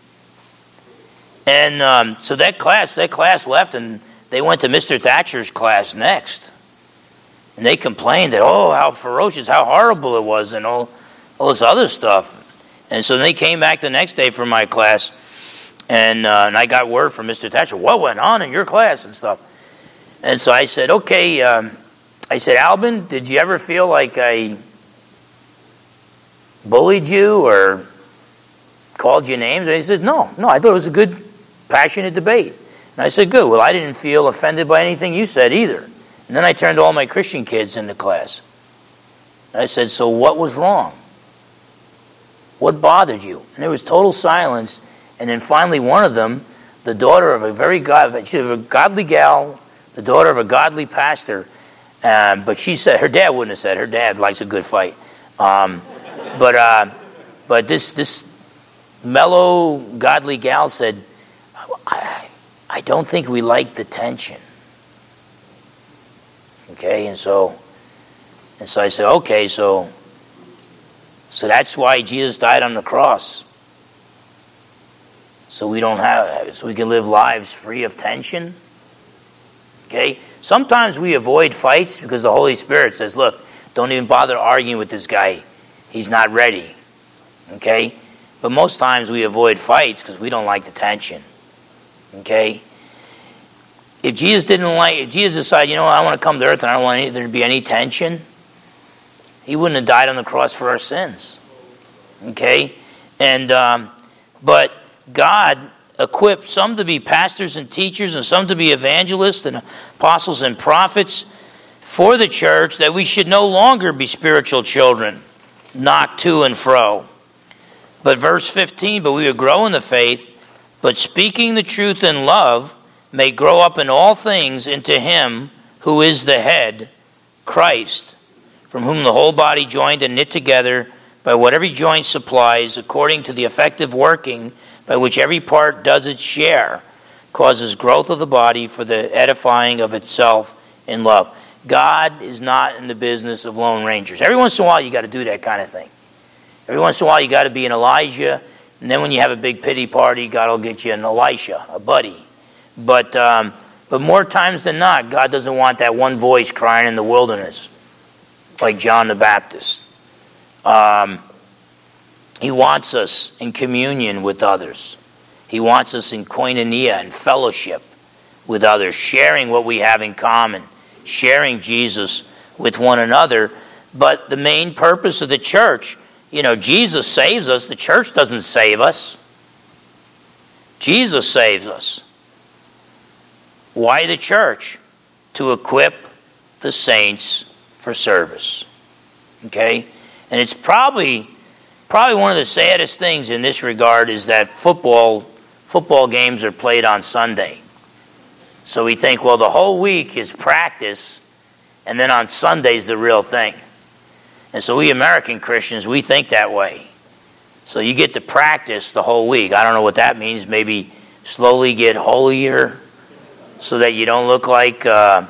And so that class left, and they went to Mr. Thatcher's class next. And they complained that, how ferocious, how horrible it was, and all this other stuff. And so they came back the next day for my class, and I got word from Mr. Thatcher, what went on in your class and stuff. And so I said, okay, I said, Albin, did you ever feel like I bullied you or called you names? And he said, no, I thought it was a good, passionate debate. And I said, good. Well, I didn't feel offended by anything you said either. And then I turned to all my Christian kids in the class. And I said, so what was wrong? What bothered you? And there was total silence. And then finally one of them, the daughter of she was a godly gal, the daughter of a godly pastor, but she said, her dad wouldn't have said, her dad likes a good fight. But this mellow, godly gal said, I don't think we like the tension. Okay, and so I said, okay, so that's why Jesus died on the cross. So we can live lives free of tension. Okay? Sometimes we avoid fights because the Holy Spirit says, look, don't even bother arguing with this guy. He's not ready. Okay? But most times we avoid fights because we don't like the tension. Okay? If Jesus decided, I want to come to earth and I don't want there to be any tension, he wouldn't have died on the cross for our sins. Okay? And, but God equipped some to be pastors and teachers and some to be evangelists and apostles and prophets for the church, that we should no longer be spiritual children, knocked to and fro. But verse 15, but we would grow in the faith, but speaking the truth in love may grow up in all things into him who is the head, Christ, from whom the whole body joined and knit together by what every joint supplies, according to the effective working by which every part does its share, causes growth of the body for the edifying of itself in love. God is not in the business of lone rangers. Every once in a while you got to do that kind of thing. Every once in a while you got to be an Elijah, and then when you have a big pity party, God will get you an Elisha, a buddy. But more times than not, God doesn't want that one voice crying in the wilderness, like John the Baptist. He wants us in communion with others. He wants us in koinonia and fellowship with others, sharing what we have in common, sharing Jesus with one another. But the main purpose of the church, Jesus saves us. The church doesn't save us. Jesus saves us. Why the church? To equip the saints for service. Okay? And it's probably one of the saddest things in this regard is that football games are played on Sunday. So we think, well, the whole week is practice, and then on Sunday's the real thing. And so we American Christians, we think that way. So you get to practice the whole week. I don't know what that means. Maybe slowly get holier so that you don't look like a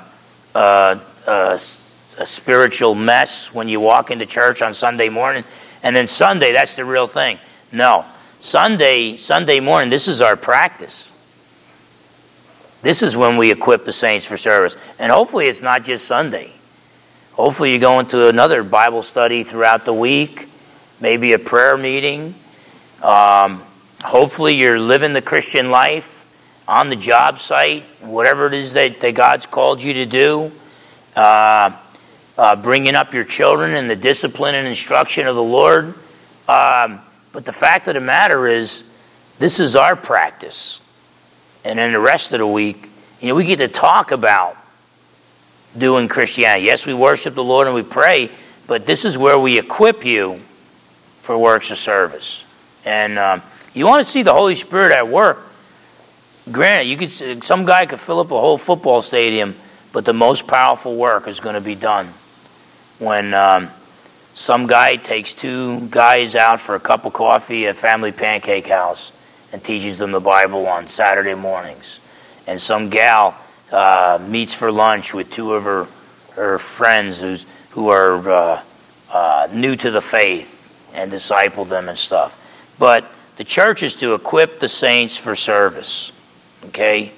spiritual mess when you walk into church on Sunday morning. And then Sunday, that's the real thing. No. Sunday morning, this is our practice. This is when we equip the saints for service. And hopefully it's not just Sunday. Hopefully you go into another Bible study throughout the week, maybe a prayer meeting. Hopefully you're living the Christian life on the job site, whatever it is that God's called you to do. bringing up your children in the discipline and instruction of the Lord. But the fact of the matter is, this is our practice. And then the rest of the week, we get to talk about doing Christianity. Yes, we worship the Lord and we pray, but this is where we equip you for works of service. And you want to see the Holy Spirit at work. Granted, some guy could fill up a whole football stadium, but the most powerful work is going to be done when some guy takes two guys out for a cup of coffee at Family Pancake House and teaches them the Bible on Saturday mornings. And some gal meets for lunch with two of her friends who are new to the faith and disciple them and stuff. But the church is to equip the saints for service. Okay?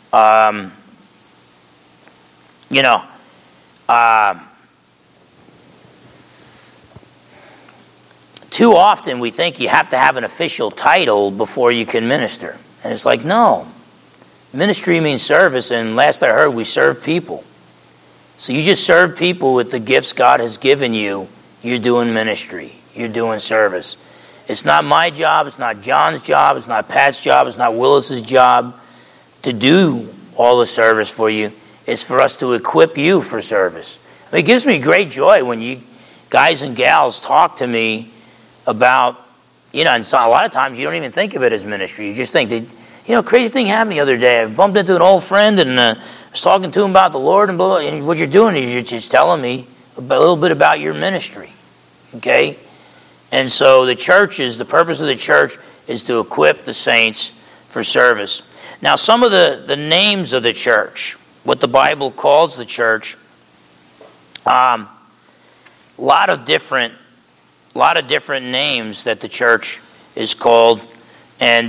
Too often we think you have to have an official title before you can minister. And it's like, no. Ministry means service, and last I heard, we serve people. So you just serve people with the gifts God has given you. You're doing ministry. You're doing service. It's not my job. It's not John's job. It's not Pat's job. It's not Willis's job to do all the service for you. It's for us to equip you for service. It gives me great joy when you guys and gals talk to me about, and so a lot of times you don't even think of it as ministry. You just think that, crazy thing happened the other day. I bumped into an old friend and was talking to him about the Lord and blah, blah, and what you're doing is you're just telling me a little bit about your ministry. Okay? And so the purpose of the church is to equip the saints for service. Now, some of the names of the church, what the Bible calls the church, a lot of different names that the church is called. And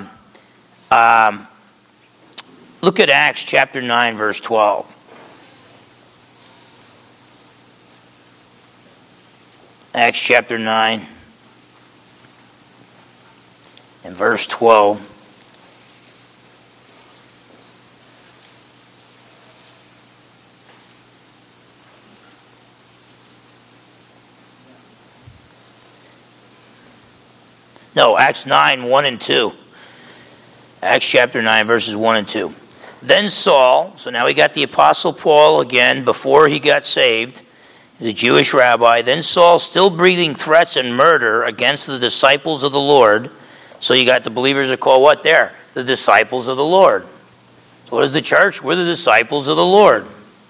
look at Acts chapter 9, verse 12. Acts chapter 9 and verse 12. No, Acts 9, 1 and 2. Acts chapter 9, verses 1 and 2. Then Saul, so now we got the Apostle Paul again, before he got saved, he's a Jewish rabbi. Then Saul, still breathing threats and murder against the disciples of the Lord. So you got the believers are called what there? The disciples of the Lord. So what is the church? We're the disciples of the Lord.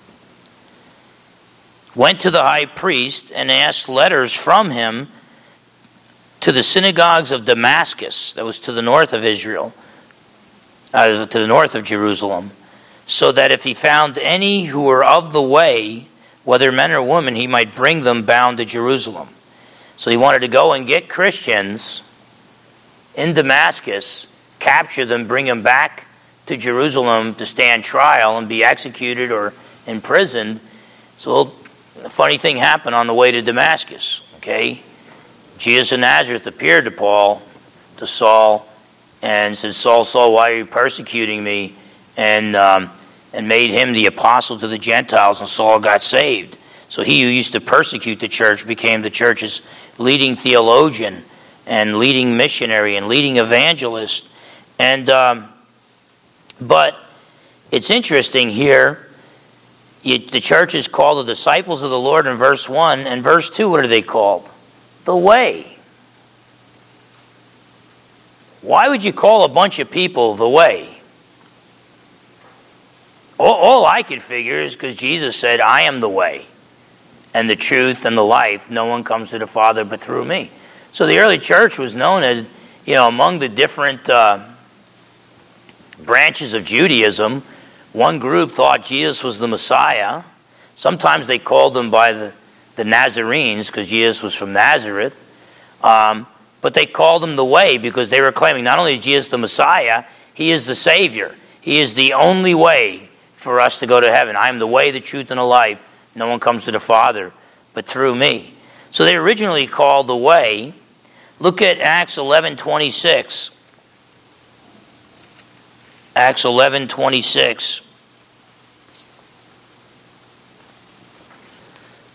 Went to the high priest and asked letters from him to the synagogues of Damascus, that was to the north of Israel, to the north of Jerusalem, so that if he found any who were of the way, whether men or women, he might bring them bound to Jerusalem. So he wanted to go and get Christians in Damascus, capture them, bring them back to Jerusalem to stand trial and be executed or imprisoned. So a funny thing happened on the way to Damascus, okay? Jesus of Nazareth appeared to Saul, and said, Saul, Saul, why are you persecuting me? And made him the apostle to the Gentiles, and Saul got saved. So he who used to persecute the church became the church's leading theologian and leading missionary and leading evangelist. And but it's interesting here, the church is called the disciples of the Lord in verse 1, and verse 2, what are they called? The way. Why would you call a bunch of people the way? All I could figure is because Jesus said, I am the way and the truth and the life. No one comes to the Father but through me. So the early church was known as, among the different branches of Judaism, one group thought Jesus was the Messiah. Sometimes they called him by the Nazarenes, because Jesus was from Nazareth. But they called him the way because they were claiming not only is Jesus the Messiah, he is the Savior. He is the only way for us to go to heaven. I am the way, the truth, and the life. No one comes to the Father but through me. So they originally called the way. Look at Acts 11:26. Acts 11:26.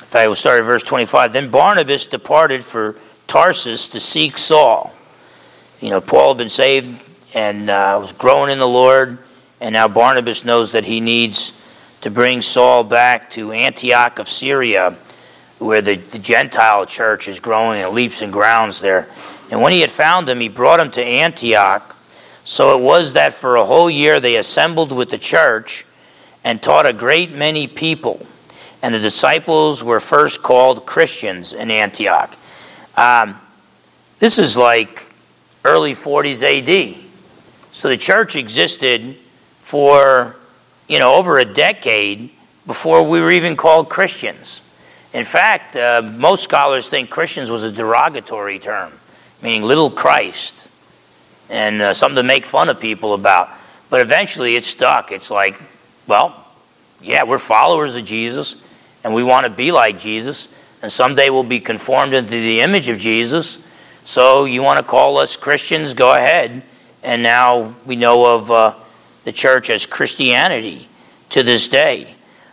In fact, we'll start at verse 25. Then Barnabas departed for Tarsus to seek Saul. Paul had been saved and was growing in the Lord, and now Barnabas knows that he needs to bring Saul back to Antioch of Syria, where the Gentile church is growing and leaps and grounds there. And when he had found him, he brought him to Antioch. So it was that for a whole year they assembled with the church and taught a great many people. And the disciples were first called Christians in Antioch. This is like early 40s AD. So the church existed for, over a decade before we were even called Christians. In fact, most scholars think Christians was a derogatory term, meaning little Christ, and something to make fun of people about. But eventually it stuck. It's like, well, yeah, we're followers of Jesus, and we want to be like Jesus, and someday we'll be conformed into the image of Jesus. So you want to call us Christians, go ahead. And now we know of the church as Christianity to this day.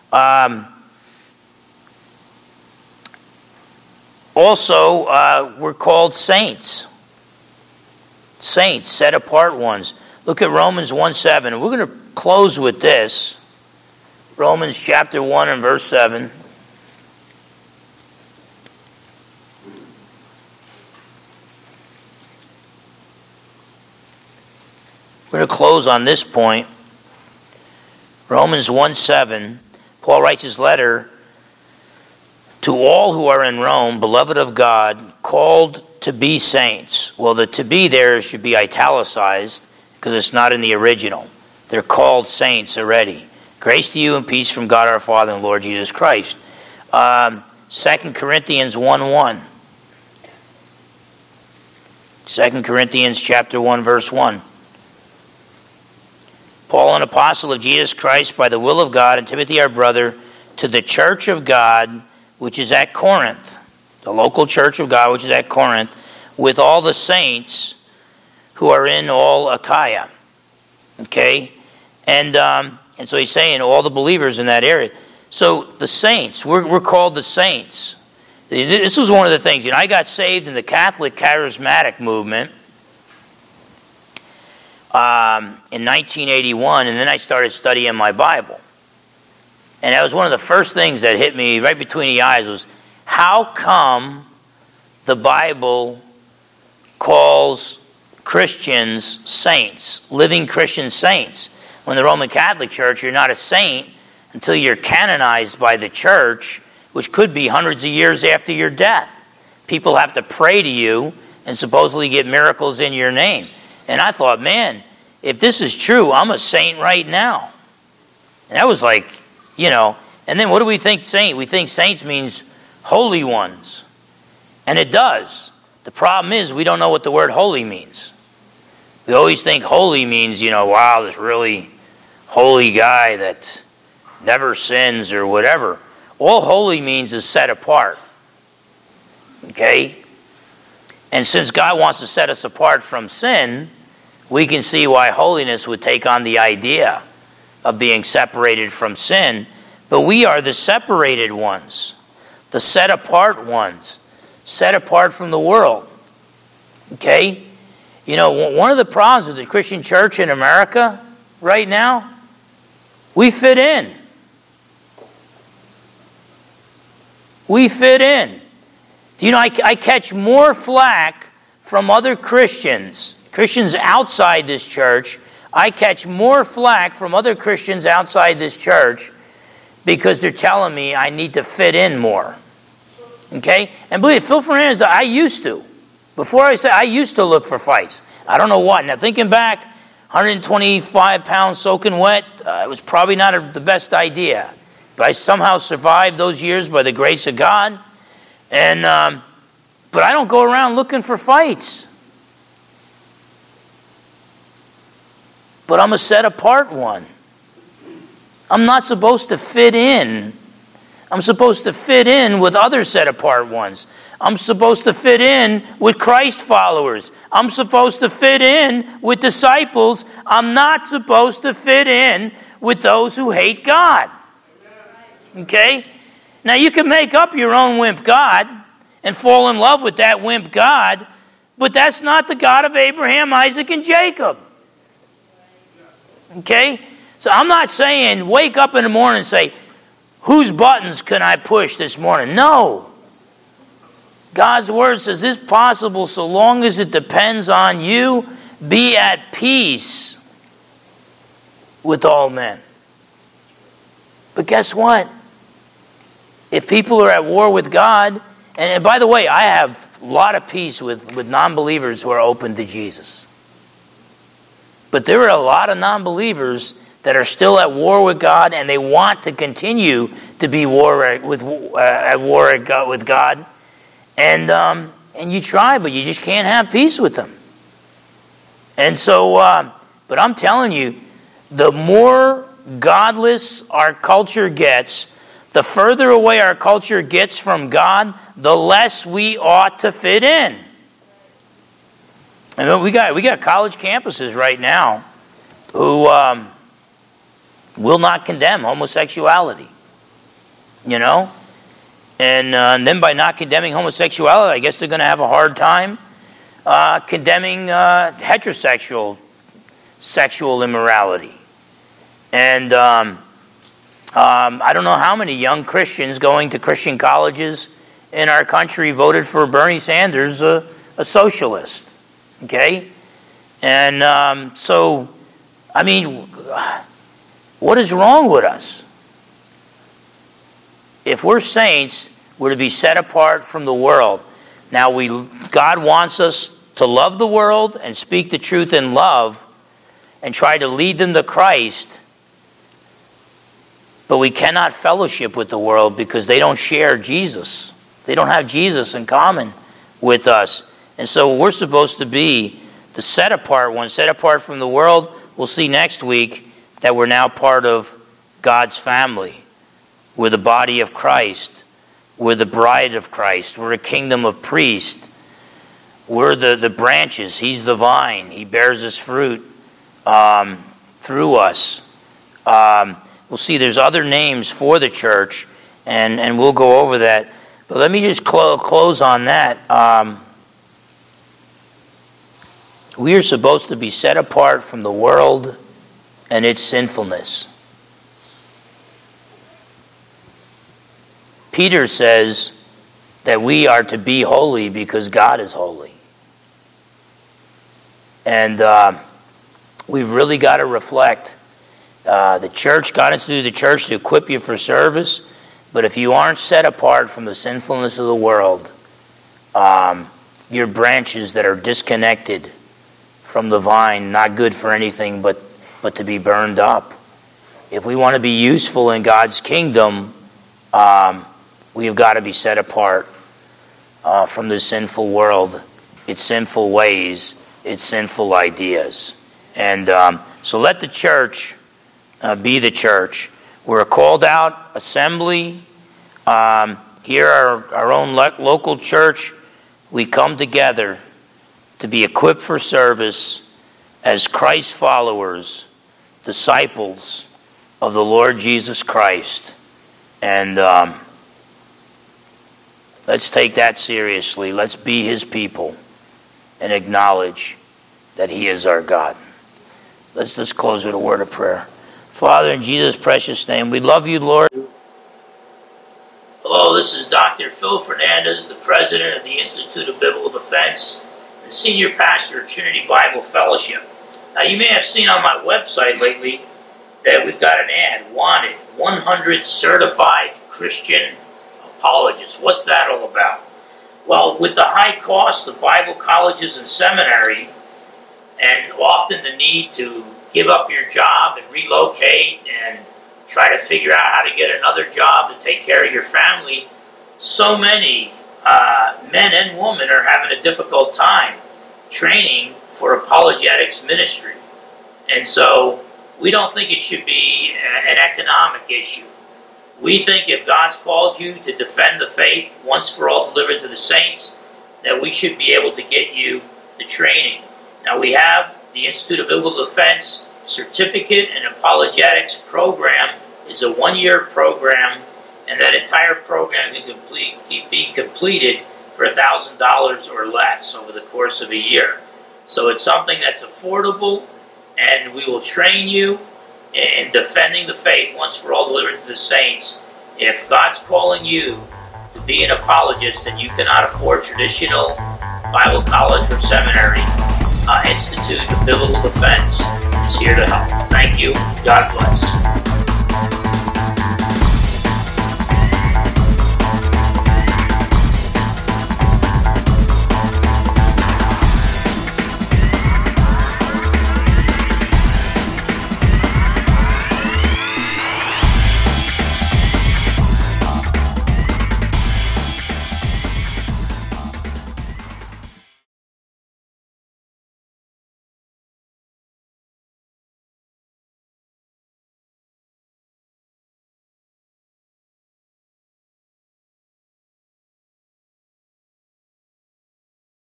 Also, we're called saints. Saints, set apart ones. Look at Romans 1:7. We're going to close with this. Romans chapter 1 and verse 7. We're going to close on this point. Romans 1:7. Paul writes his letter to all who are in Rome, beloved of God, called to be saints. Well, the to be there should be italicized because it's not in the original. They're called saints already. Grace to you and peace from God our Father and Lord Jesus Christ. 2 Corinthians 1:1. 2 Corinthians chapter 1, verse 1. Paul, an apostle of Jesus Christ by the will of God, and Timothy our brother, to the church of God which is at Corinth, the local church of God which is at Corinth, with all the saints who are in all Achaia. Okay? And so he's saying all the believers in that area. So the saints, we're called the saints. This was one of the things. I got saved in the Catholic Charismatic movement in 1981, and then I started studying my Bible. And that was one of the first things that hit me right between the eyes was, how come the Bible calls Christians saints, living Christian saints? When the Roman Catholic Church, you're not a saint until you're canonized by the church, which could be hundreds of years after your death. People have to pray to you and supposedly get miracles in your name. And I thought, man, if this is true, I'm a saint right now. And that was like, and then what do we think saint? We think saints means holy ones. And it does. The problem is we don't know what the word holy means. We always think holy means, wow, this really holy guy that never sins or whatever. All holy means is set apart. Okay? And since God wants to set us apart from sin, we can see why holiness would take on the idea of being separated from sin. But we are the separated ones, the set apart ones, set apart from the world. Okay? One of the problems with the Christian church in America right now, we fit in. We fit in. Do you know, I catch more flack from other Christians outside this church. I catch more flack from other Christians outside this church because they're telling me I need to fit in more. Okay? And believe me, Phil Fernandez, I used to. Before I used to look for fights. I don't know what. Now thinking back, 125 pounds soaking wet, it was probably not the best idea. But I somehow survived those years by the grace of God. And but I don't go around looking for fights. But I'm a set apart one. I'm not supposed to fit in. I'm supposed to fit in with other set apart ones. I'm supposed to fit in with Christ followers. I'm supposed to fit in with disciples. I'm not supposed to fit in with those who hate God. Okay? Now, you can make up your own wimp God and fall in love with that wimp God, but that's not the God of Abraham, Isaac, and Jacob. Okay? So I'm not saying wake up in the morning and say, whose buttons can I push this morning? No. God's word says it's possible so long as it depends on you. Be at peace with all men. But guess what? If people are at war with God, and by the way, I have a lot of peace with non-believers who are open to Jesus. But there are a lot of non-believers that are still at war with God, and they want to continue to be at war with God. And you try, but you just can't have peace with them. And so, but I'm telling you, the more godless our culture gets, the further away our culture gets from God, the less we ought to fit in. And we got college campuses right now who will not condemn homosexuality. You know? And then by not condemning homosexuality, I guess they're going to have a hard time condemning heterosexual sexual immorality. And I don't know how many young Christians going to Christian colleges in our country voted for Bernie Sanders, a socialist. Okay? And so, I mean, what is wrong with us? If we're saints, we're to be set apart from the world. Now, God wants us to love the world and speak the truth in love and try to lead them to Christ. But we cannot fellowship with the world because they don't share Jesus. They don't have Jesus in common with us. And so we're supposed to be the set apart one, set apart from the world. We'll see next week that we're now part of God's family. We're the body of Christ. We're the bride of Christ. We're a kingdom of priests. We're the branches. He's the vine. He bears his fruit through us. We'll see there's other names for the church, and we'll go over that. But let me just close on that. We are supposed to be set apart from the world and its sinfulness. Peter says that we are to be holy because God is holy. And we've really got to reflect. The church, God instituted the church to equip you for service. But if you aren't set apart from the sinfulness of the world, you're branches that are disconnected from the vine, not good for anything but to be burned up. If we want to be useful in God's kingdom, we've got to be set apart from the sinful world, its sinful ways, its sinful ideas. And so let the church be the church. We're a called out assembly. Here, our own local church, we come together to be equipped for service as Christ followers, disciples of the Lord Jesus Christ. And let's take that seriously. Let's be his people and acknowledge that he is our God. Let's close with a word of prayer. Father, in Jesus' precious name, we love you, Lord. Hello, this is Dr. Phil Fernandez, the president of the Institute of Biblical Defense and senior pastor of Trinity Bible Fellowship. Now, you may have seen on my website lately that we've got an ad, wanted, 100 certified Christian apologists. What's that all about? Well, with the high cost of Bible colleges and seminary, and often the need to give up your job and relocate and try to figure out how to get another job to take care of your family, so many men and women are having a difficult time training for apologetics ministry. And so we don't think it should be an economic issue. We think if God's called you to defend the faith once for all delivered to the saints, that we should be able to get you the training. Now we have the Institute of Biblical Defense Certificate in Apologetics program is a 1-year program. and that entire program can be completed for $1,000 or less over the course of a year. So it's something that's affordable, and we will train you in defending the faith once for all delivered to the saints. If God's calling you to be an apologist and you cannot afford traditional Bible college or seminary, Institute of Biblical Defense is here to help. Thank you. God bless.